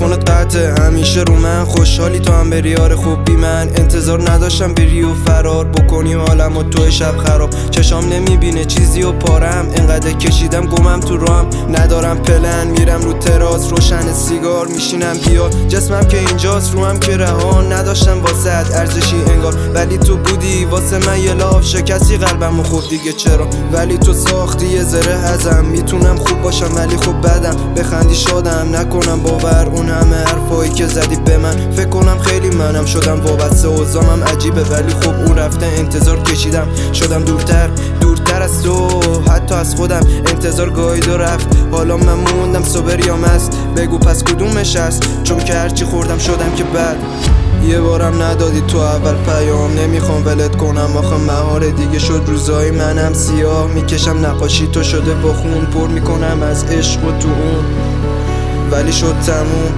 تلفنت قطعه، همیشه رو من خوشحالی تو هم بری یار خوب بی من. انتظار نداشتم بری و فرار بکنی حالم و تو شب خراب. چشام نمیبینه چیزی و پارم، انقدر کشیدم گمم تو راهم. ندارم پلن، میرم رو تراس روشن سیگار میشینم بیا. جسمم که اینجاست روحم که رها، نداشتم واسه ارزشی انگار، ولی تو بودی واسه من یه لاف. شکستی قلبم و خب دیگه چرا، ولی تو ساختی یه ذره ازم. میتونم خوب باشم ولی خب بدم، بخندی شادم نکنم باور اون همه حرفایی که زدی به من. فکر کنم خیلی منم شدم وابسته، اوضاعم عجیبه ولی خب اون رفته. انتظار کشیدم شدم دورتر از تو، حتی از خودم. انتظار گاهید و رفت، حالا من موندم صبر یا مست. بگو پس کدومش هست، چون که هرچی خوردم شدم که بد. یه بارم ندادی تو اول پیام، نمیخوام ولت کنم آخه مهاره دیگه شد. روزایی منم سیاه میکشم، نقاشی تو شده با خون. پر میکنم از عشق و تو اون، ولی شد تموم.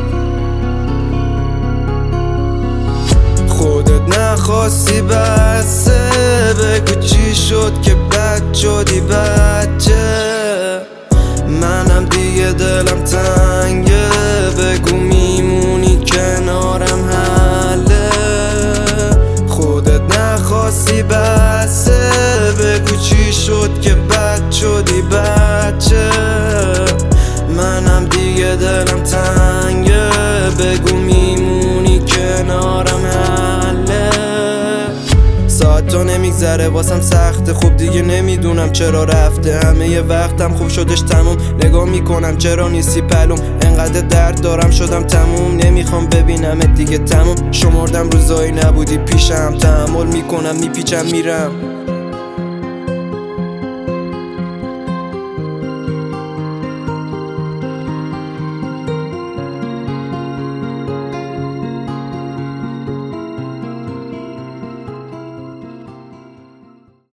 خودت نخواستی بسه، بگو چی شد که بد شدی بچه. منم دیگه دلم تنگه، بگو میمونی کنارم حله. خودت نخواستی بسه، بگو چی شد که بد شدی بچه. منم دیگه دلم تنگه، بگو میمونی کنارم حله. ساعت تا نمیگذره واسم سخته، خب دیگه نمیدونم چرا رفته. همه یه وقتم خوب شدش تموم، نگاه میکنم چرا نیستی پلوم. انقدر درد دارم شدم تموم، نمیخوام ببینمت دیگه تموم. شمردم روزایی نبودی پیشم، تحمل میکنم میپیچم میرم.